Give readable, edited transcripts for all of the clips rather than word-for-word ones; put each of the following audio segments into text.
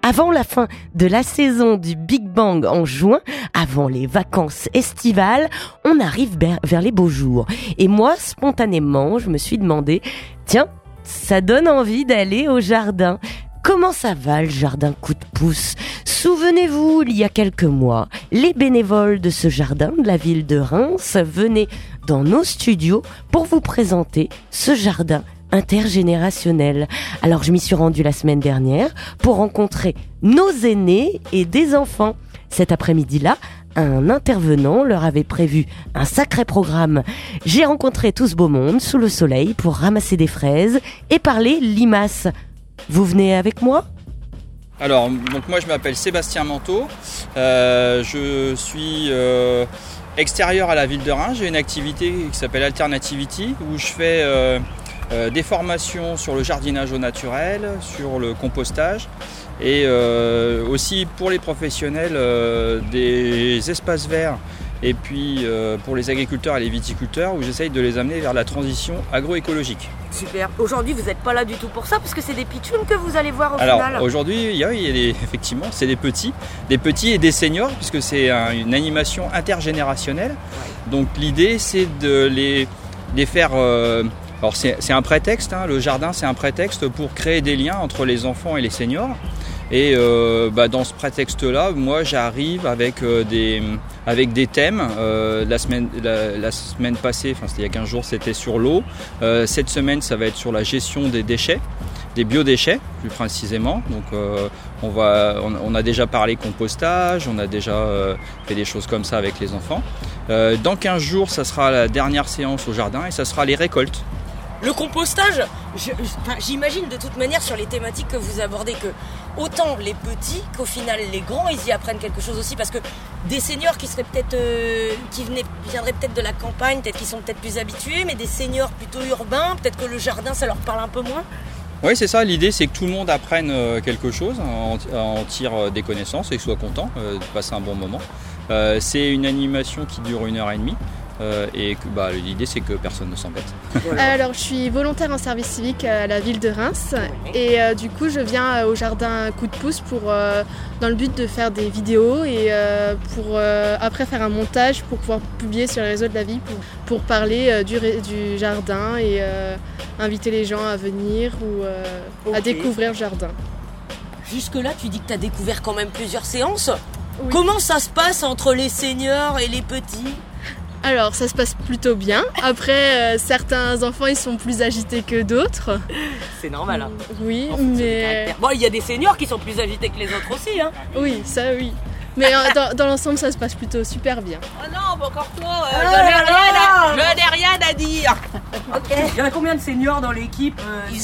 Avant la fin de la saison du Big Bang en juin, avant les vacances estivales, on arrive vers les beaux jours. Et moi, spontanément, je me suis demandé, tiens, ça donne envie d'aller au jardin. Comment ça va le jardin Coup de Pouce ? Souvenez-vous, il y a quelques mois, les bénévoles de ce jardin de la ville de Reims venaient dans nos studios pour vous présenter ce jardin intergénérationnel. Alors je m'y suis rendue la semaine dernière pour rencontrer nos aînés et des enfants. Cet après-midi-là, un intervenant leur avait prévu un sacré programme. J'ai rencontré tout ce beau monde sous le soleil pour ramasser des fraises et parler limaces. Vous venez avec moi ? Alors, donc moi je m'appelle Sébastien Manteau, je suis extérieur à la ville de Reims. J'ai une activité qui s'appelle Alternativity où je fais des formations sur le jardinage au naturel, sur le compostage et aussi pour les professionnels des espaces verts et puis pour les agriculteurs et les viticulteurs où j'essaye de les amener vers la transition agroécologique. Super. Aujourd'hui, vous n'êtes pas là du tout pour ça parce que c'est des pitchouns que vous allez voir au final. Alors aujourd'hui, effectivement, c'est des petits et des seniors puisque c'est une animation intergénérationnelle. Ouais. Donc l'idée, c'est de les faire... alors c'est un prétexte, hein, le jardin c'est un prétexte pour créer des liens entre les enfants et les seniors. Et dans ce prétexte-là, moi j'arrive avec des thèmes. La semaine passée, enfin c'était il y a 15 jours, c'était sur l'eau. Cette semaine, ça va être sur la gestion des déchets, des biodéchets plus précisément. Donc on a déjà parlé compostage, on a déjà fait des choses comme ça avec les enfants. Dans 15 jours, ça sera la dernière séance au jardin et ça sera les récoltes. Le compostage, j'imagine de toute manière sur les thématiques que vous abordez que autant les petits qu'au final les grands ils y apprennent quelque chose aussi parce que des seniors qui seraient peut-être qui viendraient peut-être de la campagne, peut-être qu'ils sont peut-être plus habitués, mais des seniors plutôt urbains, peut-être que le jardin ça leur parle un peu moins. Oui, c'est ça, l'idée c'est que tout le monde apprenne quelque chose, en tire des connaissances et soit content de passer un bon moment. C'est une animation qui dure 1h30. Et l'idée c'est que personne ne s'embête. Alors je suis volontaire en service civique à la ville de Reims et du coup je viens au jardin Coup de Pouce dans le but de faire des vidéos et pour après faire un montage pour pouvoir publier sur les réseaux de la ville pour parler du jardin et inviter les gens à venir ou à découvrir le jardin. Jusque là tu dis que tu as découvert quand même plusieurs séances. Oui. Comment ça se passe entre les seniors et les petits ? Alors ça se passe plutôt bien. Après certains enfants ils sont plus agités que d'autres. C'est normal hein. Oui, mais... Bon, il y a des seniors qui sont plus agités que les autres aussi hein. Oui, ça oui. Mais dans l'ensemble ça se passe plutôt super bien. Oh non, encore toi, je n'ai rien à dire. Ok. Il y en a combien de seniors dans l'équipe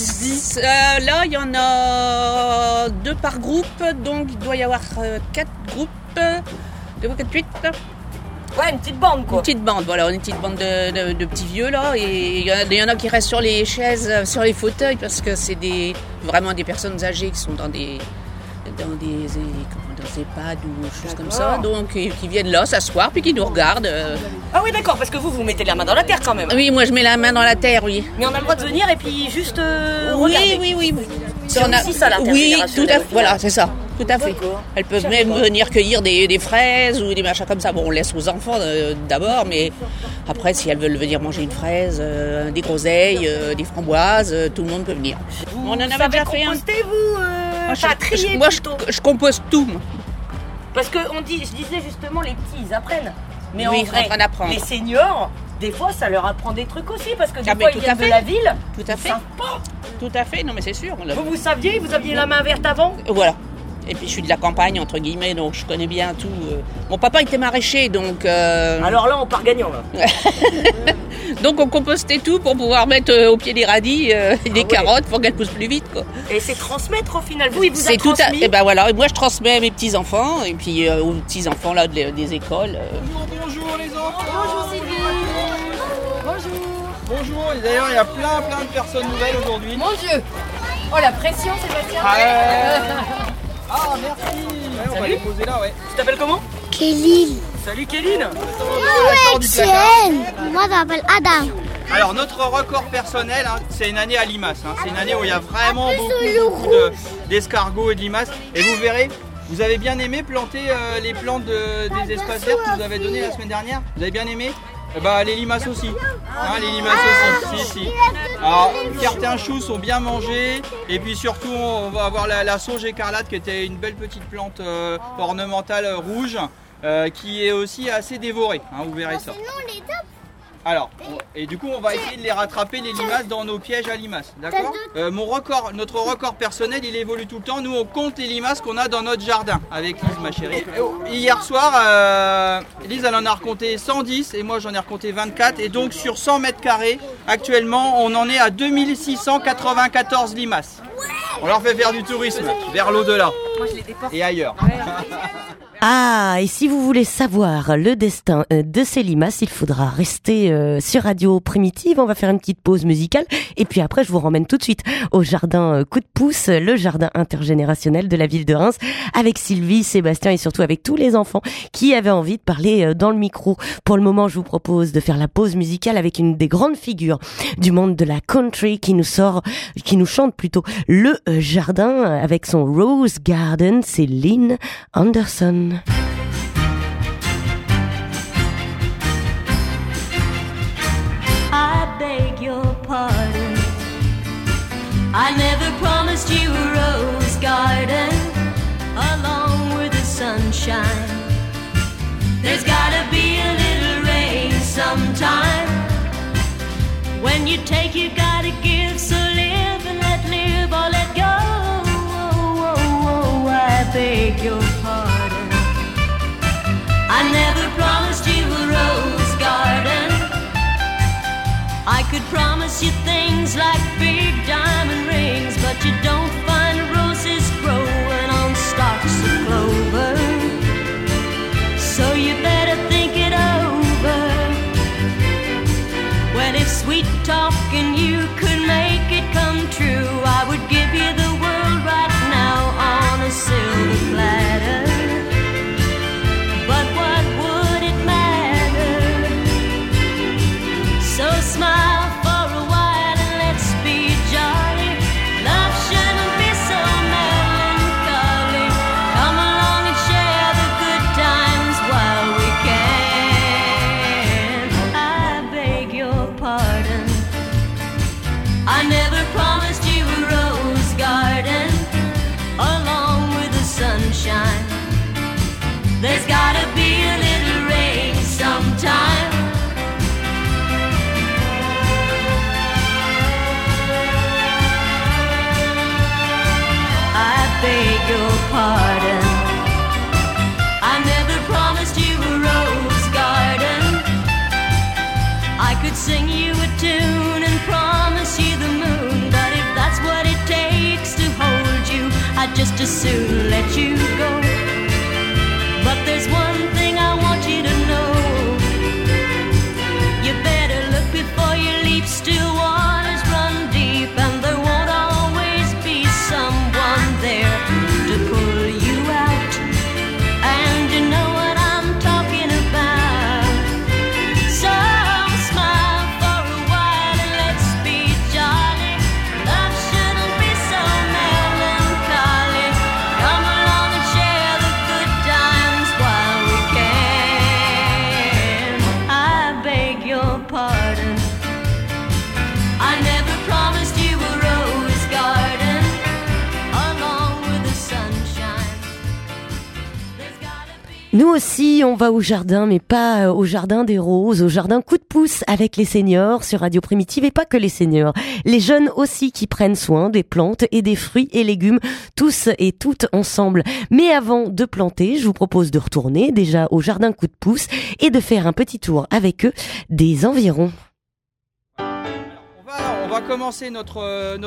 Là il y en a 2 par groupe, donc il doit y avoir 4 groupes, 2 ou 4, 8. Ouais, une petite bande quoi. Une petite bande, voilà, une petite bande de petits vieux là. Et il y en a qui restent sur les chaises, sur les fauteuils parce que c'est vraiment des personnes âgées qui sont dans des EHPAD ou des choses comme ça. Donc qui viennent là s'asseoir puis qui nous regardent. Ah oui d'accord, parce que vous mettez la main dans la terre quand même. Oui, moi je mets la main dans la terre, oui. Mais on a le droit de venir et puis juste regarder. Oui. C'est aussi ça Oui, tout à fait, voilà, c'est ça. Tout à fait. D'accord. Elles peuvent même venir cueillir des fraises ou des machins comme ça. Bon, on laisse aux enfants d'abord, mais après, si elles veulent venir manger une fraise, des groseilles, des framboises, tout le monde peut venir. On en avait déjà fait un. Trier moi, plutôt. je compose tout. Moi. Parce que je disais justement, les petits, ils apprennent. Mais oui, en vrai, en train d'apprendre. Les seniors, des fois, ça leur apprend des trucs aussi. Parce que des fois, ils viennent de la ville. Tout à fait. Ils savent pas. Tout à fait, non mais c'est sûr. Vous saviez, vous aviez la main verte avant ? Voilà. Et puis je suis de la campagne, entre guillemets, donc je connais bien tout. Mon papa était maraîcher, donc... Alors là, on part gagnant, là. Donc on compostait tout pour pouvoir mettre au pied des radis, des carottes pour qu'elles poussent plus vite, quoi. Et c'est transmettre au final. Vous, il vous a c'est transmis. Et ben voilà, et moi je transmets à mes petits-enfants, et puis aux petits-enfants là, des écoles. Bonjour les enfants. Bonjour Sylvie. Bonjour, et d'ailleurs il y a plein de personnes nouvelles aujourd'hui. Mon Dieu. Oh la pression Sébastien. Ah merci. Ouais, on va les poser là, ouais. Tu t'appelles comment ? Kéline. Salut Kéline. Moi je m'appelle Adam. Alors notre record personnel, hein, c'est une année à limaces. Hein. C'est une année où il y a vraiment beaucoup d'escargots et de limaces. Et vous verrez, vous avez bien aimé planter les plantes des espaces verts que vous avez donnés la semaine dernière. Vous avez bien aimé? Les limaces aussi. Hein, les limaces aussi. Si. Alors, certains choux sont bien mangés. Et puis surtout, on va avoir la sauge écarlate qui était une belle petite plante ornementale rouge qui est aussi assez dévorée. Hein, vous verrez ça. Alors, et du coup, on va essayer de les rattraper, les limaces, dans nos pièges à limaces. D'accord? Notre record personnel, il évolue tout le temps. Nous, on compte les limaces qu'on a dans notre jardin avec Lise, ma chérie. Hier soir, Lise, elle en a recompté 110 et moi, j'en ai recompté 24. Et donc, sur 100 mètres carrés, actuellement, on en est à 2694 limaces. On leur fait faire du tourisme vers l'au-delà et ailleurs. Ah, et si vous voulez savoir le destin de ces limaces, il faudra rester sur Radio Primitive. On va faire une petite pause musicale et puis après je vous ramène tout de suite au jardin Coup de Pouce, le jardin intergénérationnel de la ville de Reims, avec Sylvie, Sébastien et surtout avec tous les enfants qui avaient envie de parler dans le micro. Pour le moment, je vous propose de faire la pause musicale avec une des grandes figures du monde de la country qui nous chante plutôt le jardin avec son Rose Garden, c'est Lynn Anderson. I beg your pardon. I never promised you a rose garden along with the sunshine. There's gotta be a little rain sometime. When you take, you gotta give. So live and let live or let go. I beg your pardon. I never promised you a rose garden. I could promise you things like big diamond rings, but you don't find roses growing on stalks of clover. So you better think it over. Well, if sweet talking you could make it come true, I would give you the world right now on a silver platter. But what would it matter? So smile for a while and let's be jolly. Love shouldn't be so melancholy. Come along and share the good times while we can. I beg your pardon. I never promised you a rose garden along with the sunshine. There's gotta be a little rain sometime. I beg your pardon. I never promised you a rose garden. I could sing you a tune and promise you the moon, but if that's what it takes to hold you, I'd just as soon let you go. But there's one thing I want you to know. You better look before you leap. Still waters run deep, and there won't always be someone there to pull you out. And you know what I'm talking about. So smile for a while and let's be jolly. Love shouldn't be so melancholy. Come along and share the good times while we can. I beg your pardon. I never promised you a rose garden along with the sunshine. There's gotta be. Nous aussi, on va au jardin, mais pas au jardin des roses, au jardin Coup de Pouce avec les seniors sur Radio Primitive, et pas que les seniors. Les jeunes aussi qui prennent soin des plantes et des fruits et légumes, tous et toutes ensemble. Mais avant de planter, je vous propose de retourner déjà au jardin Coup de Pouce et de faire un petit tour avec eux des environs. On va commencer notre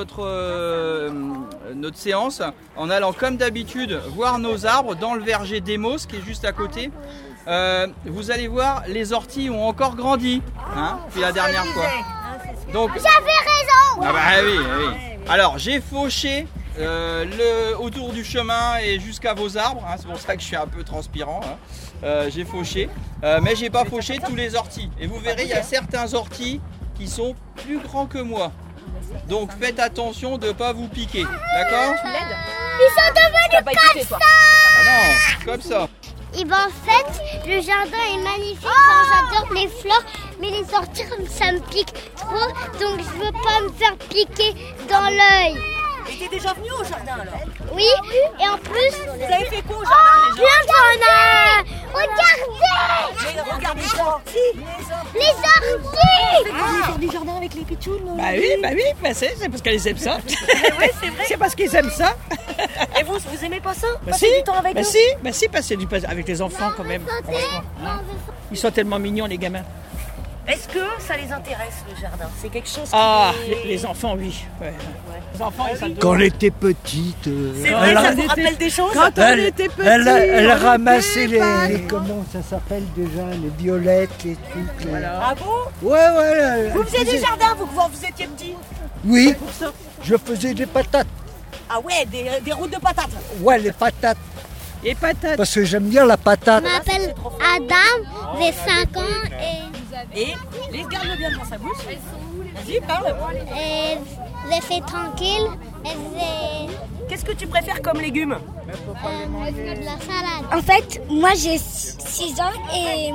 séance en allant comme d'habitude voir nos arbres dans le verger d'Emos qui est juste à côté. Vous allez voir, les orties ont encore grandi depuis la dernière fois. Donc, j'avais raison. Ah bah oui. Alors j'ai fauché autour du chemin et jusqu'à vos arbres, c'est pour ça que je suis un peu transpirant. J'ai fauché, mais j'ai pas fauché tous les orties. Et vous verrez, il y a certains orties qui sont plus grands que moi. Donc faites attention de ne pas vous piquer, d'accord? Ils sont devenus comme ça. Ah non, comme ça. Et ben en fait, le jardin est magnifique quand j'adore les fleurs, mais les orties comme ça me pique trop, donc je veux pas me faire piquer dans l'œil. Et t'es déjà venu au jardin alors? Oui, et en plus, Vous avez fait quoi au jardin déjà? plein de Regardez Mais regardez les orties. les orties. Vous faire du jardin avec les pitchounes? Bah oui, c'est parce qu'elles aiment ça. Oui, c'est vrai. C'est parce qu'ils aiment ça. Et vous aimez pas ça? Bah Passer si, du temps avec bah eux? si, passer du temps avec les enfants quand même. Franchement. Ils sont tellement mignons les gamins. Est-ce que ça les intéresse le jardin? C'est quelque chose qui Ah, est- les enfants, oui. Ouais. Les enfants, ils s'adorent. Quand elle était petite, C'est vrai, ça vous rappelle des choses? elle ramassait comment ça s'appelle déjà, les violettes, les trucs. Ah bon? Ouais. Vous faisiez du jardin quand vous étiez petit? Oui, je faisais des patates. Ah ouais, des routes de patates. Ouais, les patates. Et patates. Parce que j'aime bien la patate. Je m'appelle Adam, j'ai 5 ans Et garde-le bien dans sa bouche. Vas-y, parle. et j'ai fait tranquille et j'ai Qu'est-ce que tu préfères comme légumes? de la salade. En fait, moi j'ai 6 ans et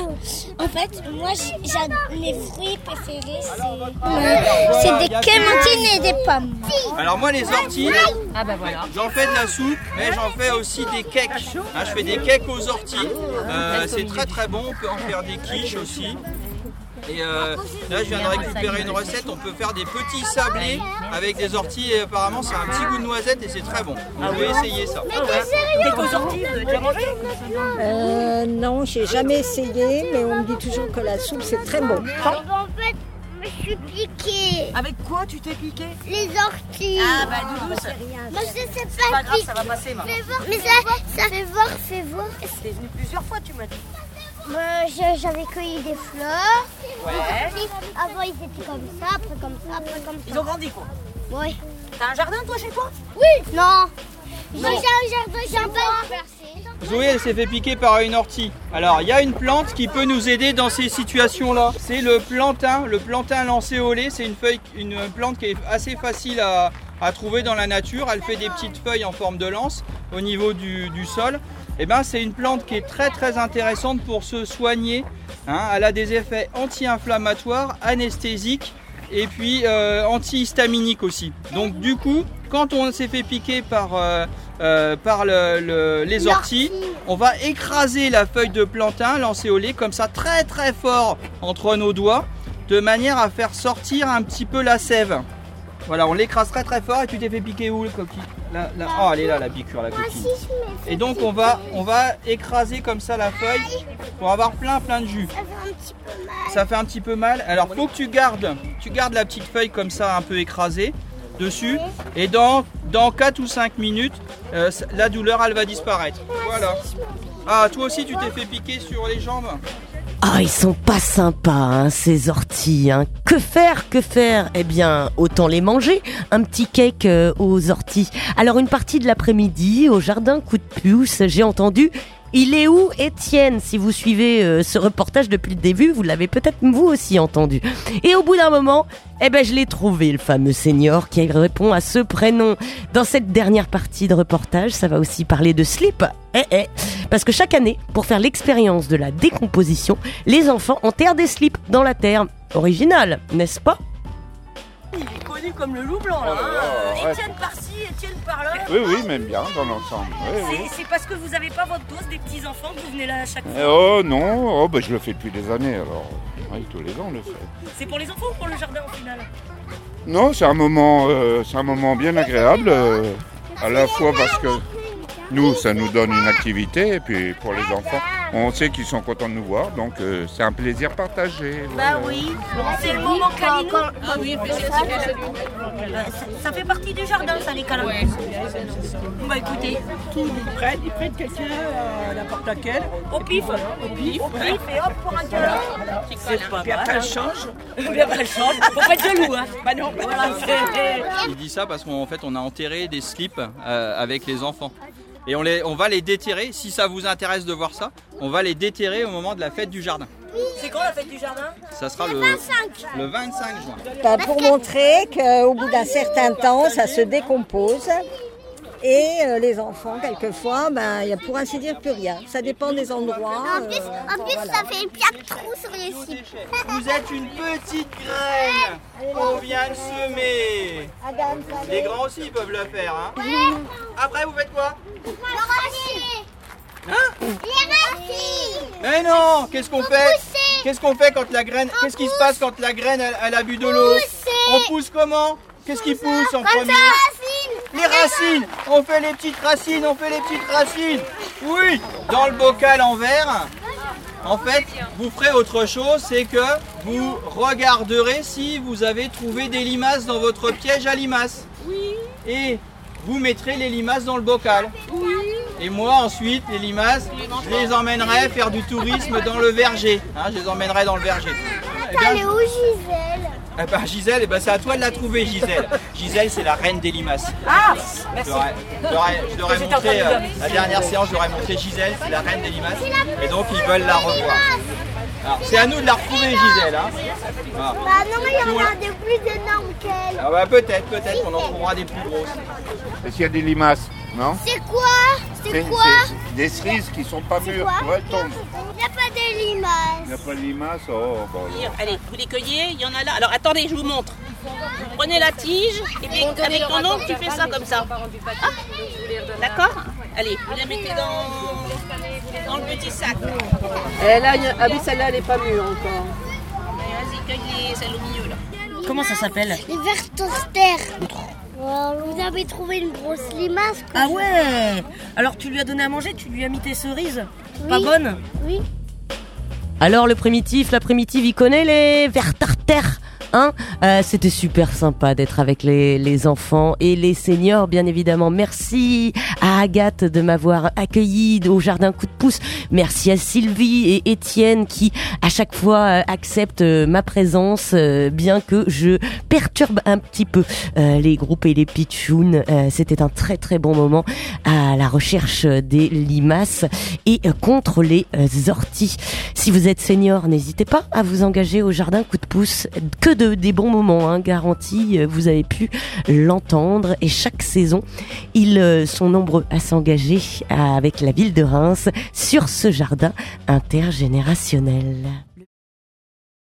mes fruits préférés c'est des clémentines et des pommes. Alors moi les orties, j'en fais de la soupe, mais j'en fais aussi des cakes. Hein, je fais des cakes aux orties, c'est très très bon, on peut en faire des quiches aussi. Et là je viens de récupérer une recette, on peut faire des petits sablés avec des orties et apparemment c'est un petit goût de noisette et c'est très bon. Vous pouvez essayer ça. Cake aux orties, vous avez déjà mangé? Non, j'ai jamais essayé, mais on me dit toujours que la soupe c'est très bon. En fait, je me suis piquée. Avec quoi tu t'es piqué? Les orties. Ah bah Doudou, Moi je sais c'est pas grave, ça va passer maintenant. Fais voir. Mais ça fais voir. T'es venu plusieurs fois, tu m'as dit. J'avais cueilli des fleurs. Ouais. Avant ils étaient comme ça, après comme ça, après comme ça. Ils ont grandi quoi? Oui. T'as un jardin toi chez toi? Oui. Non. J'ai un jardin, j'ai un peu. Zoé elle s'est fait piquer par une ortie. Alors il y a une plante qui peut nous aider dans ces situations-là. C'est le plantain lancéolé. C'est une plante qui est assez facile à trouver dans la nature. Elle fait des petites feuilles en forme de lance au niveau du sol. Et ben c'est une plante qui est très très intéressante pour se soigner. Hein. Elle a des effets anti-inflammatoires, anesthésiques et puis antihistaminiques aussi. Donc du coup, quand on s'est fait piquer par les orties, on va écraser la feuille de plantain lancéolée comme ça très très fort entre nos doigts de manière à faire sortir un petit peu la sève. Voilà, on l'écrase très très fort. Et tu t'es fait piquer où le coquille? Oh, elle est là la piqûre, la coquille. Et donc on va écraser comme ça la feuille pour avoir plein de jus. Ça fait un petit peu mal. Alors faut que tu gardes la petite feuille comme ça un peu écrasée dessus. Et dans 4 ou 5 minutes, la douleur elle va disparaître. Voilà. Ah, toi aussi tu t'es fait piquer sur les jambes? Ah, ils sont pas sympas, hein, ces orties. Hein. Que faire? Eh bien, autant les manger. Un petit cake aux orties. Alors, une partie de l'après-midi, au jardin Coup de Pouce, j'ai entendu « Il est où Étienne ?» Si vous suivez ce reportage depuis le début, vous l'avez peut-être vous aussi entendu. Et au bout d'un moment, je l'ai trouvé, le fameux senior qui répond à ce prénom. Dans cette dernière partie de reportage, ça va aussi parler de slip. Parce que chaque année, pour faire l'expérience de la décomposition, les enfants enterrent des slips dans la terre. Original, n'est-ce pas? Il est connu comme le loup blanc là. Étienne par-ci, Étienne par-là. Oui, même bien dans l'ensemble. Oui. C'est parce que vous n'avez pas votre dose des petits enfants que vous venez là à chaque fois? Oh non, je le fais depuis des années alors. Oui, tous les ans on le fait. C'est pour les enfants ou pour le jardin au final? Non, c'est un moment bien agréable, à la fois parce que nous, ça nous donne une activité, et puis pour les enfants, on sait qu'ils sont contents de nous voir, donc c'est un plaisir partagé. Bah oui, c'est le moment câlin. Ah oui, Ça fait partie du jardin, ça, les câlins. Ouais. Bah écoutez, Ils prennent quelqu'un, n'importe laquelle. au pif, et hop pour un câlin. C'est pas Puis après, mal. elle change. Puis après, elle change. Faut pas être jaloux, hein. Bah non. Voilà, Il dit ça parce qu'en fait on a enterré des slips avec les enfants. Et on va les déterrer, si ça vous intéresse de voir ça, on va les déterrer au moment de la fête du jardin. C'est quand la fête du jardin? Ça sera le 25 juin. Bah, pour montrer qu'au bout d'un certain temps, ça se décompose. Et les enfants, quelquefois, il n'y a pour ainsi dire plus rien. Ça dépend des endroits. En plus, voilà. ça fait plein de trous sur les cibles. Vous êtes une petite graine qu'on vient de semer. Les grands aussi peuvent le faire. Hein. Après, vous faites quoi? Les racines. Mais non, qu'est-ce qu'on fait? Qu'est-ce qu'on fait quand la graine? Qu'est-ce qui se passe quand la graine elle a bu de l'eau? On pousse comment? Qu'est-ce qui pousse en premier? Les racines. On fait les petites racines, Oui, dans le bocal en verre. En fait, vous ferez autre chose, c'est que vous regarderez si vous avez trouvé des limaces dans votre piège à limaces. Oui. Et vous mettrez les limaces dans le bocal. Oui. Et moi ensuite, les limaces, je les emmènerai faire du tourisme dans le verger. Je les emmènerai dans le verger. Elle est où Gisèle? Gisèle, c'est à toi de la trouver, Gisèle. Gisèle, c'est la reine des limaces. Ah, merci. Je leur ai montré, la dernière séance, je leur ai montré Gisèle, c'est la reine des limaces. Et donc, ils veulent la revoir. Alors, c'est à nous de la retrouver, Gisèle. Bah non, mais il y en a des plus énormes qu'elle. Peut-être qu'on en trouvera des plus grosses. Est-ce qu'il y a des limaces? Non? C'est quoi? C'est des cerises qui sont pas mûres. Ouais, elles tombent. Il n'y a pas de limaces. Il n'y a pas de limaces? Oh, bon. Allez, vous les cueillez, il y en a là. Alors attendez, je vous montre. Vous prenez la tige et puis avec ton ongle, tu fais ça comme ça. D'accord? Allez, vous la mettez dans le petit sac. Celle-là, elle n'est pas mûre encore. Vas-y, cueillez celle au milieu là. Comment ça s'appelle? Les vers toasters. Vous avez trouvé une grosse limace. Ah ouais. Alors tu lui as donné à manger, tu lui as mis tes cerises. Oui. Pas bonnes? Oui. Alors la primitive, il connaît les vers tartères. C'était super sympa d'être avec les enfants et les seniors, bien évidemment. Merci à Agathe de m'avoir accueilli au jardin Coup de pouce. Merci à Sylvie et Étienne qui à chaque fois acceptent ma présence, bien que je perturbe un petit peu les groupes et les pitchouns. C'était un très très bon moment à la recherche des limaces et contre les orties. Si vous êtes senior, n'hésitez pas à vous engager au jardin Coup de pouce. Que des bons moments, garantis, vous avez pu l'entendre. Et chaque saison, ils sont nombreux à s'engager avec la ville de Reims sur ce jardin intergénérationnel.